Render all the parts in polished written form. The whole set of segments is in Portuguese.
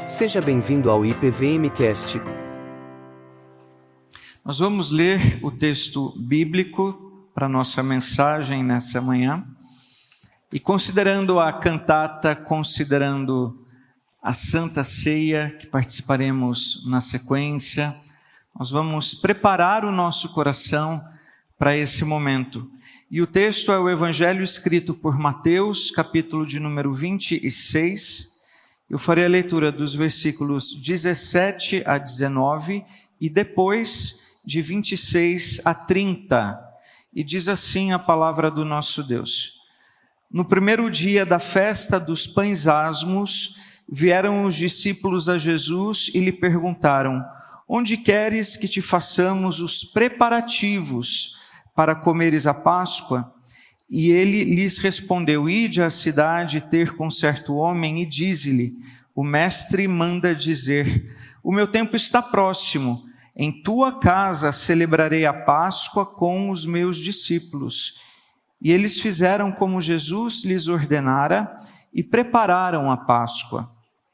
Seja bem-vindo ao IPVMcast. Nós vamos ler o texto bíblico para nossa mensagem nessa manhã. E considerando a cantata, considerando a Santa Ceia, que participaremos na sequência, nós vamos preparar o nosso coração para esse momento. E o texto é o Evangelho escrito por Mateus, capítulo de número 26. Eu farei a leitura dos versículos 17 a 19 e depois de 26 a 30. E diz assim a palavra do nosso Deus. No primeiro dia da festa dos pães asmos, vieram os discípulos a Jesus e lhe perguntaram: onde queres que te façamos os preparativos para comeres a Páscoa? E ele lhes respondeu: ide à cidade ter com certo homem e dize-lhe: o mestre manda dizer, o meu tempo está próximo, em tua casa celebrarei a Páscoa com os meus discípulos. E eles fizeram como Jesus lhes ordenara e prepararam a Páscoa.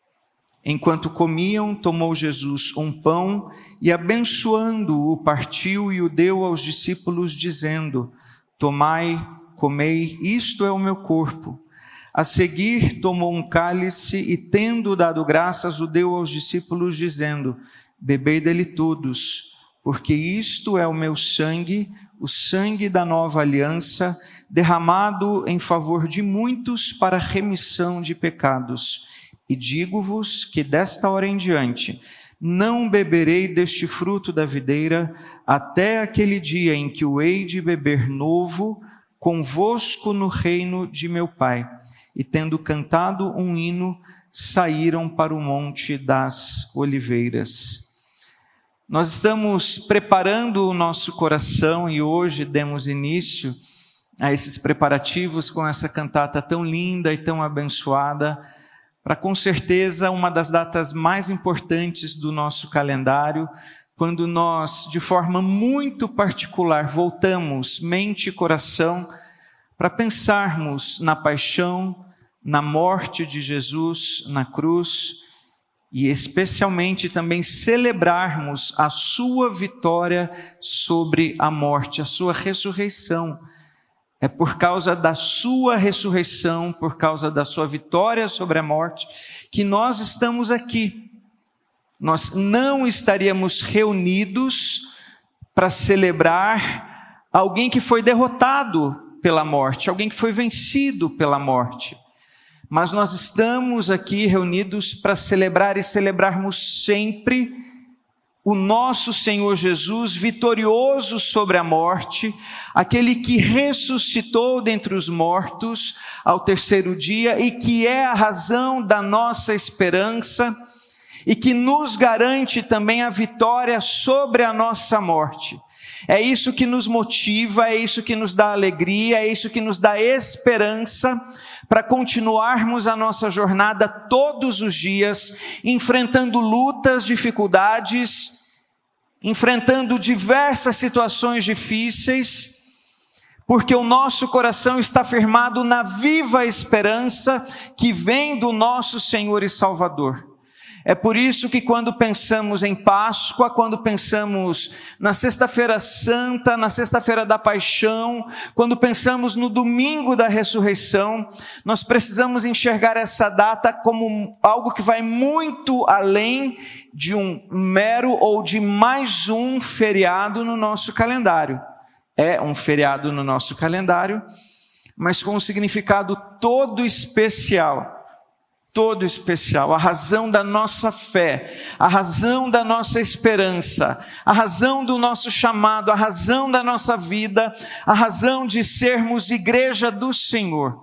Enquanto comiam, tomou Jesus um pão e, abençoando-o, partiu e o deu aos discípulos, dizendo: tomai, comei, isto é o meu corpo. A seguir, tomou um cálice e, tendo dado graças, o deu aos discípulos, dizendo: bebei dele todos, porque isto é o meu sangue, o sangue da nova aliança, derramado em favor de muitos para remissão de pecados. E digo-vos que desta hora em diante não beberei deste fruto da videira, até aquele dia em que o hei de beber novo convosco no reino de meu Pai. E tendo cantado um hino, saíram para o Monte das Oliveiras. Nós estamos preparando o nosso coração e hoje demos início a esses preparativos com essa cantata tão linda e tão abençoada, para com certeza uma das datas mais importantes do nosso calendário, quando nós, de forma muito particular, voltamos mente e coração para pensarmos na paixão, na morte de Jesus na cruz e especialmente também celebrarmos a sua vitória sobre a morte, a sua ressurreição. É por causa da sua ressurreição, por causa da sua vitória sobre a morte, que nós estamos aqui. Nós não estaríamos reunidos para celebrar alguém que foi derrotado pela morte, alguém que foi vencido pela morte. Mas nós estamos aqui reunidos para celebrar e celebrarmos sempre o nosso Senhor Jesus vitorioso sobre a morte, aquele que ressuscitou dentre os mortos ao terceiro dia e que é a razão da nossa esperança e que nos garante também a vitória sobre a nossa morte. É isso que nos motiva, é isso que nos dá alegria, é isso que nos dá esperança para continuarmos a nossa jornada todos os dias, enfrentando lutas, dificuldades, enfrentando diversas situações difíceis, porque o nosso coração está firmado na viva esperança que vem do nosso Senhor e Salvador. É por isso que quando pensamos em Páscoa, quando pensamos na Sexta-feira Santa, na Sexta-feira da Paixão, quando pensamos no Domingo da Ressurreição, nós precisamos enxergar essa data como algo que vai muito além de um mero ou de mais um feriado no nosso calendário. É um feriado no nosso calendário, mas com um significado todo especial. Todo especial, a razão da nossa fé, a razão da nossa esperança, a razão do nosso chamado, a razão da nossa vida, a razão de sermos igreja do Senhor.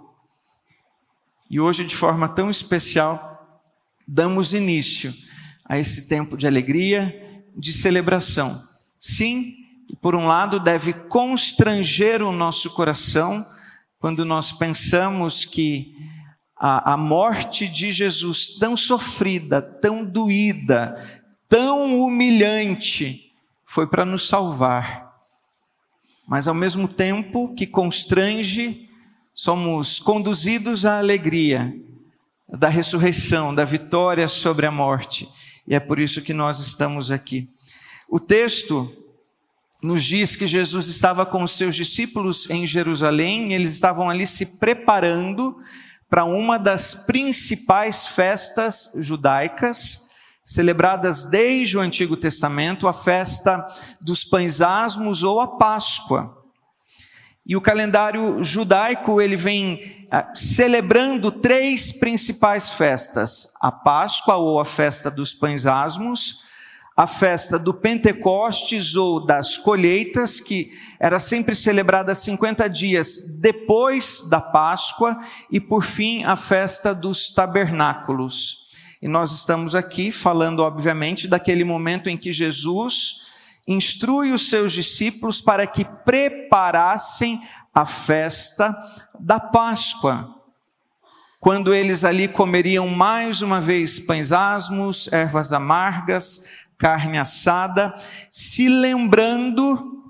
E hoje, de forma tão especial, damos início a esse tempo de alegria, de celebração. Sim, por um lado deve constranger o nosso coração, quando nós pensamos que a morte de Jesus, tão sofrida, tão doída, tão humilhante, foi para nos salvar. Mas ao mesmo tempo que constrange, somos conduzidos à alegria, da ressurreição, da vitória sobre a morte. E é por isso que nós estamos aqui. O texto nos diz que Jesus estava com os seus discípulos em Jerusalém, eles estavam ali se preparando para uma das principais festas judaicas, celebradas desde o Antigo Testamento, a festa dos pães asmos ou a Páscoa. E o calendário judaico, ele vem celebrando 3 principais festas: a Páscoa ou a festa dos pães asmos, a festa do Pentecostes ou das colheitas, que era sempre celebrada 50 dias depois da Páscoa, e por fim a festa dos tabernáculos. E nós estamos aqui falando, obviamente, daquele momento em que Jesus instrui os seus discípulos para que preparassem a festa da Páscoa, quando eles ali comeriam mais uma vez pães asmos, ervas amargas, carne assada, se lembrando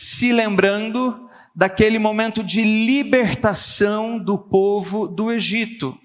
daquele momento de libertação do povo do Egito.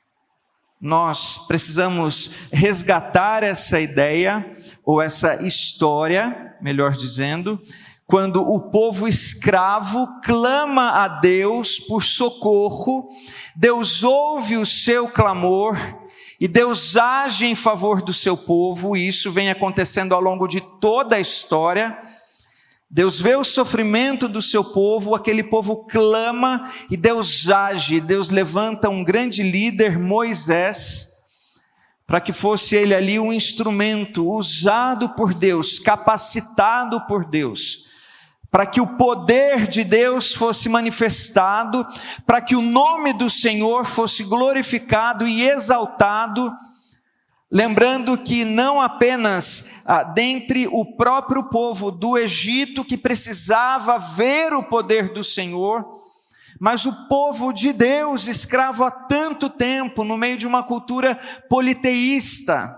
Nós precisamos resgatar essa ideia, ou essa história, melhor dizendo, quando o povo escravo clama a Deus por socorro, Deus ouve o seu clamor e Deus age em favor do seu povo, e isso vem acontecendo ao longo de toda a história. Deus vê o sofrimento do seu povo, aquele povo clama e Deus age. Deus levanta um grande líder, Moisés, para que fosse ele ali um instrumento usado por Deus, capacitado por Deus, para que o poder de Deus fosse manifestado, para que o nome do Senhor fosse glorificado e exaltado. Lembrando que não apenas dentre o próprio povo do Egito que precisava ver o poder do Senhor, mas o povo de Deus, escravo há tanto tempo, no meio de uma cultura politeísta.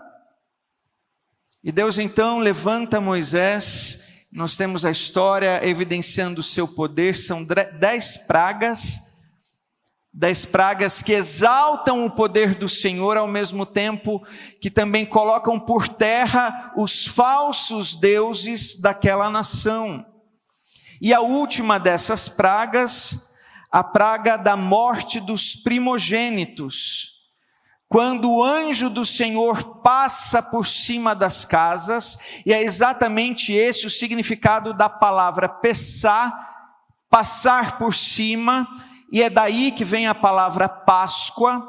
E Deus então levanta Moisés, nós temos a história evidenciando o seu poder, são 10 pragas, 10 pragas que exaltam o poder do Senhor, ao mesmo tempo que também colocam por terra os falsos deuses daquela nação. E a última dessas pragas, a praga da morte dos primogênitos. Quando o anjo do Senhor passa por cima das casas, e é exatamente esse o significado da palavra pessá, passar por cima, e é daí que vem a palavra Páscoa.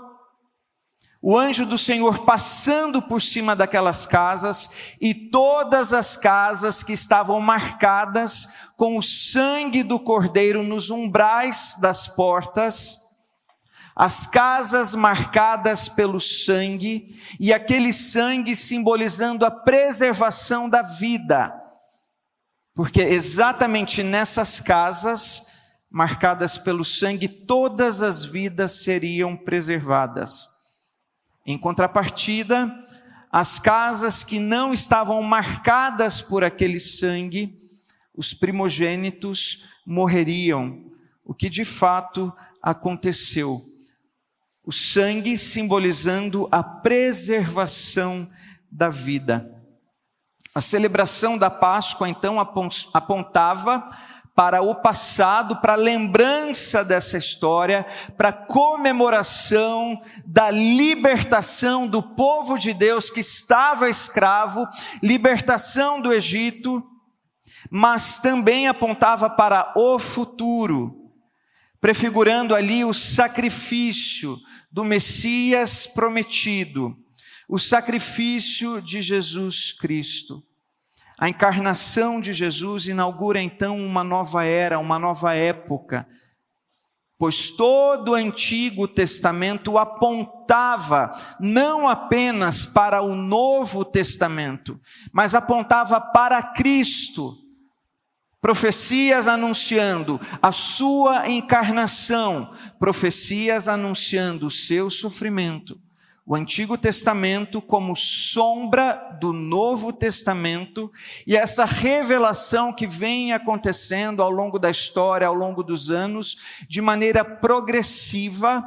O anjo do Senhor passando por cima daquelas casas, e todas as casas que estavam marcadas com o sangue do Cordeiro nos umbrais das portas, as casas marcadas pelo sangue, e aquele sangue simbolizando a preservação da vida, porque exatamente nessas casas marcadas pelo sangue, todas as vidas seriam preservadas. Em contrapartida, as casas que não estavam marcadas por aquele sangue, os primogênitos morreriam, o que de fato aconteceu. O sangue simbolizando a preservação da vida. A celebração da Páscoa, então, apontava para o passado, para a lembrança dessa história, para a comemoração da libertação do povo de Deus que estava escravo, libertação do Egito, mas também apontava para o futuro, prefigurando ali o sacrifício do Messias prometido, o sacrifício de Jesus Cristo. A encarnação de Jesus inaugura então uma nova era, uma nova época, pois todo o Antigo Testamento apontava não apenas para o Novo Testamento, mas apontava para Cristo. Profecias anunciando a sua encarnação, profecias anunciando o seu sofrimento. O Antigo Testamento como sombra do Novo Testamento, e essa revelação que vem acontecendo ao longo da história, ao longo dos anos, de maneira progressiva,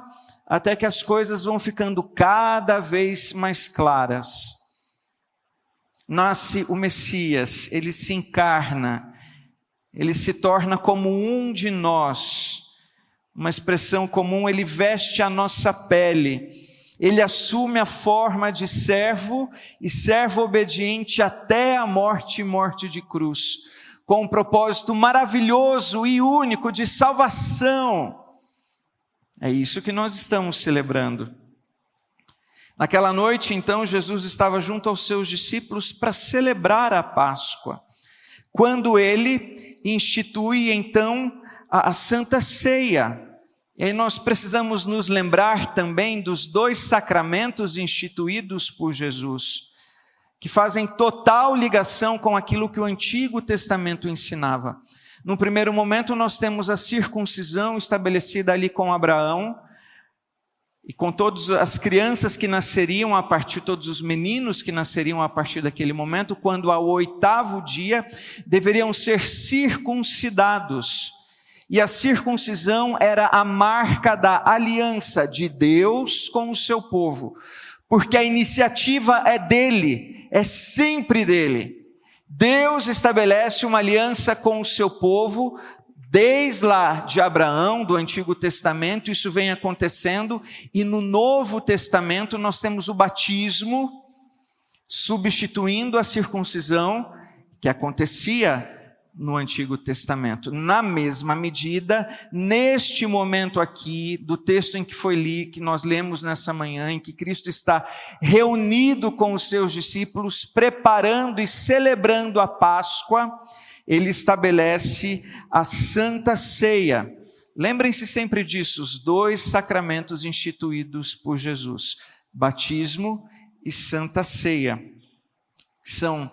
até que as coisas vão ficando cada vez mais claras. Nasce o Messias, ele se encarna, ele se torna como um de nós. Uma expressão comum, ele veste a nossa pele, ele assume a forma de servo e servo obediente até a morte e morte de cruz, com um propósito maravilhoso e único de salvação. É isso que nós estamos celebrando. Naquela noite, então, Jesus estava junto aos seus discípulos para celebrar a Páscoa, quando ele institui, então, a Santa Ceia. E aí nós precisamos nos lembrar também dos 2 sacramentos instituídos por Jesus, que fazem total ligação com aquilo que o Antigo Testamento ensinava. No primeiro momento, nós temos a circuncisão estabelecida ali com Abraão, e com todas as crianças que nasceriam a partir, todos os meninos que nasceriam a partir daquele momento, quando ao 8º dia deveriam ser circuncidados. E a circuncisão era a marca da aliança de Deus com o seu povo, porque a iniciativa é dele, é sempre dele. Deus estabelece uma aliança com o seu povo, desde lá de Abraão, do Antigo Testamento, isso vem acontecendo, e no Novo Testamento nós temos o batismo, substituindo a circuncisão, que acontecia no Antigo Testamento. Na mesma medida, neste momento aqui, do texto em que nós lemos nessa manhã, em que Cristo está reunido com os seus discípulos, preparando e celebrando a Páscoa, ele estabelece a Santa Ceia. Lembrem-se sempre disso, os 2 sacramentos instituídos por Jesus, batismo e Santa Ceia. São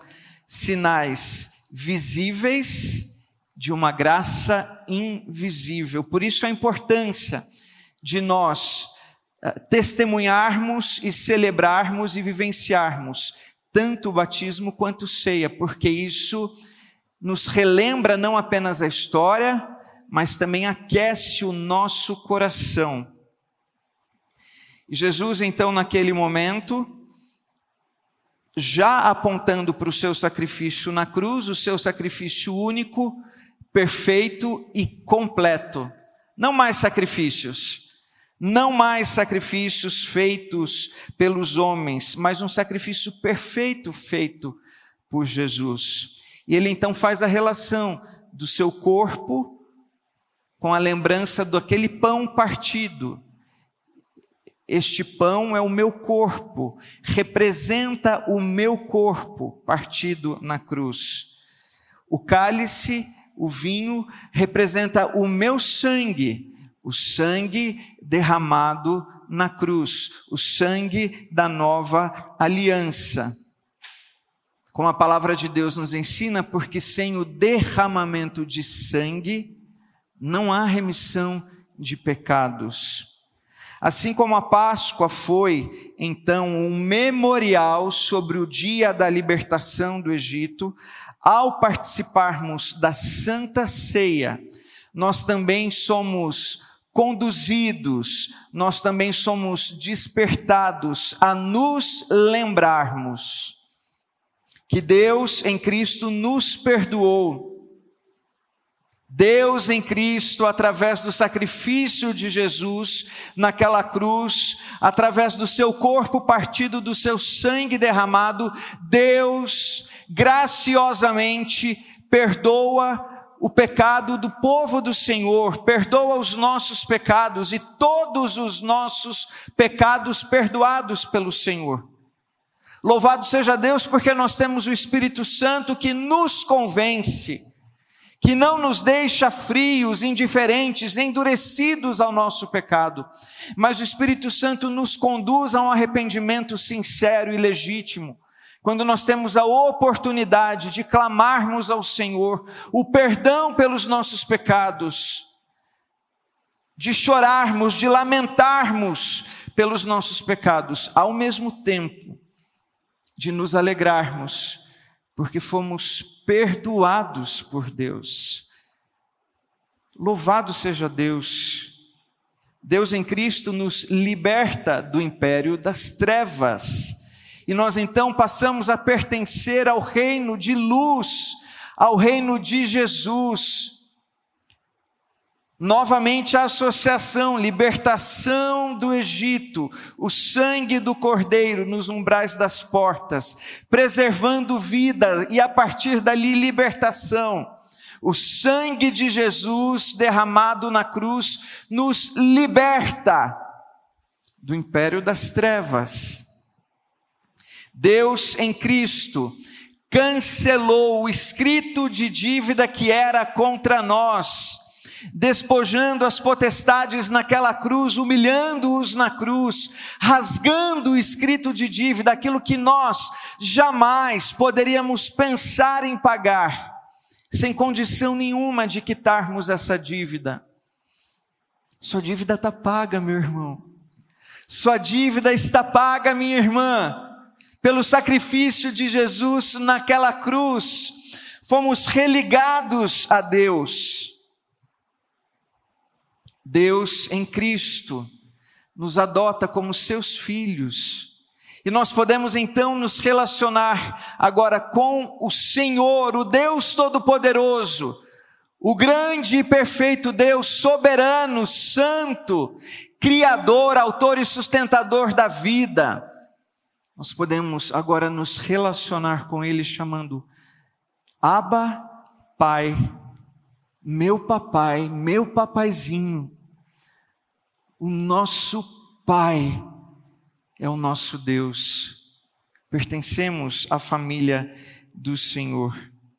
sinais visíveis de uma graça invisível. Por isso a importância de nós testemunharmos e celebrarmos e vivenciarmos tanto o batismo quanto ceia, porque isso nos relembra não apenas a história, mas também aquece o nosso coração. E Jesus, então, naquele momento, já apontando para o seu sacrifício na cruz, o seu sacrifício único, perfeito e completo. Não mais sacrifícios feitos pelos homens, mas um sacrifício perfeito feito por Jesus. E ele então faz a relação do seu corpo com a lembrança daquele pão partido. Este pão é o meu corpo, representa o meu corpo partido na cruz. O cálice, o vinho, representa o meu sangue, o sangue derramado na cruz, o sangue da nova aliança. Como a palavra de Deus nos ensina, porque sem o derramamento de sangue, não há remissão de pecados. Assim como a Páscoa foi, então, um memorial sobre o dia da libertação do Egito, ao participarmos da Santa Ceia, nós também somos conduzidos, nós também somos despertados a nos lembrarmos que Deus em Cristo nos perdoou. Deus em Cristo, através do sacrifício de Jesus naquela cruz, através do seu corpo partido, do seu sangue derramado, Deus graciosamente perdoa o pecado do povo do Senhor, perdoa os nossos pecados e todos os nossos pecados perdoados pelo Senhor. Louvado seja Deus, porque nós temos o Espírito Santo que nos convence, que não nos deixa frios, indiferentes, endurecidos ao nosso pecado, mas o Espírito Santo nos conduz a um arrependimento sincero e legítimo, quando nós temos a oportunidade de clamarmos ao Senhor o perdão pelos nossos pecados, de chorarmos, de lamentarmos pelos nossos pecados, ao mesmo tempo de nos alegrarmos, porque fomos perdoados por Deus. Louvado seja Deus, Deus em Cristo nos liberta do império das trevas. E nós então passamos a pertencer ao reino de luz, ao reino de Jesus. Novamente a associação, libertação do Egito, o sangue do Cordeiro nos umbrais das portas, preservando vida e a partir dali libertação. O sangue de Jesus derramado na cruz nos liberta do império das trevas. Deus em Cristo cancelou o escrito de dívida que era contra nós, despojando as potestades naquela cruz, humilhando-os na cruz, rasgando o escrito de dívida, aquilo que nós jamais poderíamos pensar em pagar, sem condição nenhuma de quitarmos essa dívida. Sua dívida está paga, meu irmão. Sua dívida está paga, minha irmã. Pelo sacrifício de Jesus naquela cruz, fomos religados a Deus. Deus em Cristo nos adota como seus filhos. E nós podemos então nos relacionar agora com o Senhor, o Deus Todo-Poderoso, o grande e perfeito Deus, soberano, santo, Criador, autor e sustentador da vida. Nós podemos agora nos relacionar com Ele chamando Abba, Pai, meu papai, meu papaizinho. O nosso Pai é o nosso Deus. Pertencemos à família do Senhor.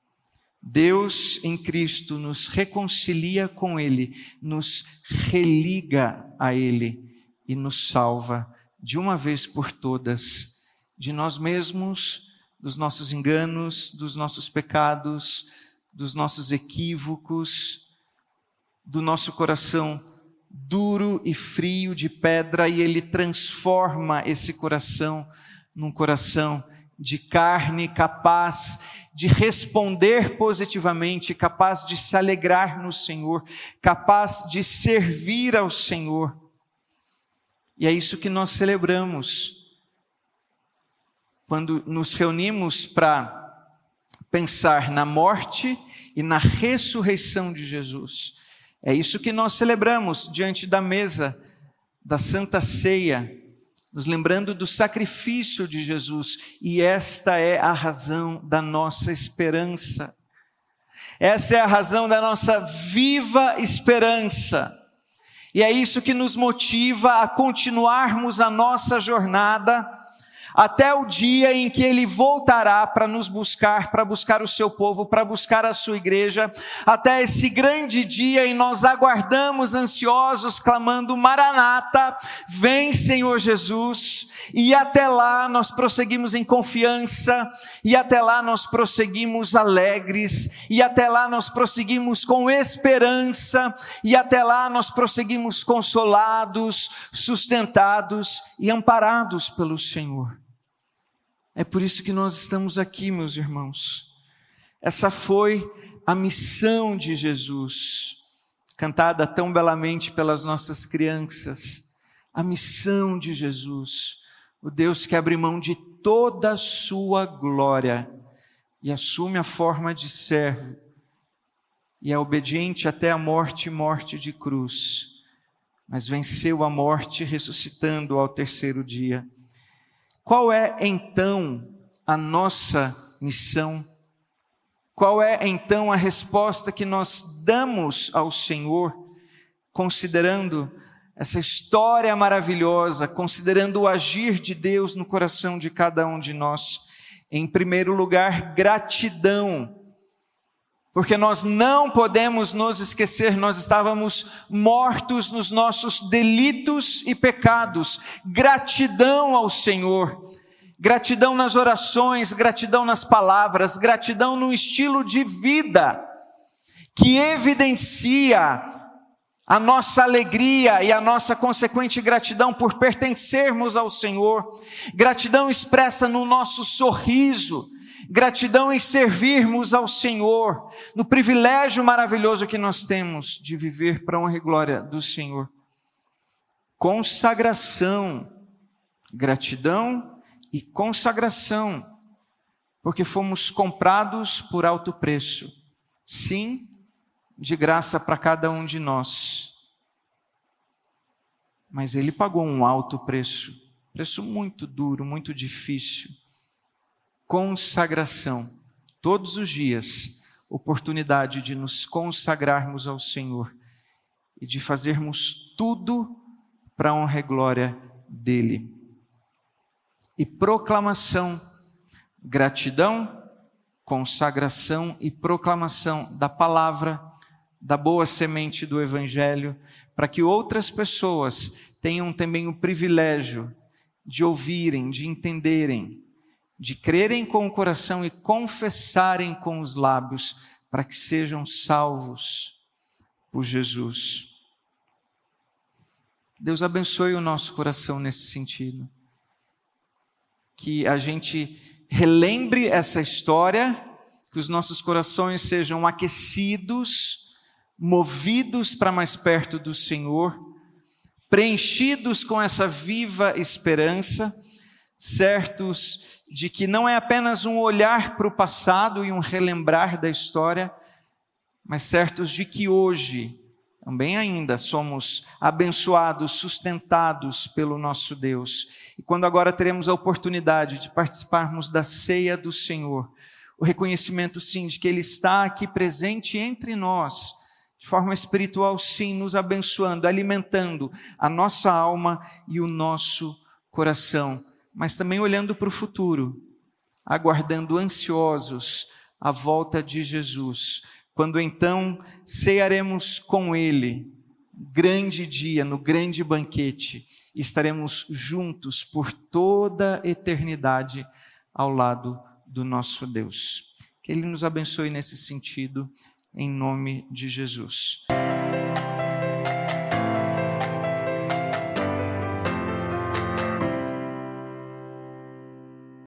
Deus em Cristo nos reconcilia com Ele, nos religa a Ele e nos salva de uma vez por todas de nós mesmos, dos nossos enganos, dos nossos pecados, dos nossos equívocos, do nosso coração duro e frio de pedra, e Ele transforma esse coração num coração de carne, capaz de responder positivamente, capaz de se alegrar no Senhor, capaz de servir ao Senhor. E é isso que nós celebramos quando nos reunimos para pensar na morte e na ressurreição de Jesus. É isso que nós celebramos diante da mesa da Santa Ceia, nos lembrando do sacrifício de Jesus, e esta é a razão da nossa esperança. Essa é a razão da nossa viva esperança. E é isso que nos motiva a continuarmos a nossa jornada até o dia em que Ele voltará para nos buscar, para buscar o seu povo, para buscar a sua igreja, até esse grande dia, e nós aguardamos ansiosos, clamando: Maranata, vem Senhor Jesus. E até lá nós prosseguimos em confiança, e até lá nós prosseguimos alegres, e até lá nós prosseguimos com esperança, e até lá nós prosseguimos consolados, sustentados e amparados pelo Senhor. É por isso que nós estamos aqui, meus irmãos. Essa foi a missão de Jesus, cantada tão belamente pelas nossas crianças. A missão de Jesus, o Deus que abre mão de toda a sua glória e assume a forma de servo, e é obediente até a morte, morte de cruz, mas venceu a morte ressuscitando ao terceiro dia. Qual é então a nossa missão? Qual é então a resposta que nós damos ao Senhor, considerando essa história maravilhosa, considerando o agir de Deus no coração de cada um de nós? Em primeiro lugar, gratidão. Porque nós não podemos nos esquecer, nós estávamos mortos nos nossos delitos e pecados. Gratidão ao Senhor, gratidão nas orações, gratidão nas palavras, gratidão no estilo de vida que evidencia a nossa alegria e a nossa consequente gratidão por pertencermos ao Senhor. Gratidão expressa no nosso sorriso, gratidão em servirmos ao Senhor, no privilégio maravilhoso que nós temos de viver para a honra e glória do Senhor. consagração, gratidão e consagração, porque fomos comprados por alto preço, sim, de graça para cada um de nós. Mas Ele pagou um alto preço, preço muito duro, muito difícil. Consagração, todos os dias, oportunidade de nos consagrarmos ao Senhor e de fazermos tudo para a honra e glória dEle. E proclamação, gratidão, consagração e proclamação da palavra, da boa semente do Evangelho, para que outras pessoas tenham também o privilégio de ouvirem, de entenderem, de crerem com o coração e confessarem com os lábios, para que sejam salvos por Jesus. Deus abençoe o nosso coração nesse sentido. Que a gente relembre essa história, que os nossos corações sejam aquecidos, movidos para mais perto do Senhor, preenchidos com essa viva esperança, certos de que não é apenas um olhar para o passado e um relembrar da história, mas certos de que hoje, também ainda, somos abençoados, sustentados pelo nosso Deus. E quando agora teremos a oportunidade de participarmos da ceia do Senhor, o reconhecimento sim de que Ele está aqui presente entre nós, de forma espiritual sim, nos abençoando, alimentando a nossa alma e o nosso coração, mas também olhando para o futuro, aguardando ansiosos a volta de Jesus, quando então cearemos com Ele, grande dia, no grande banquete, e estaremos juntos por toda a eternidade ao lado do nosso Deus. Que Ele nos abençoe nesse sentido, em nome de Jesus.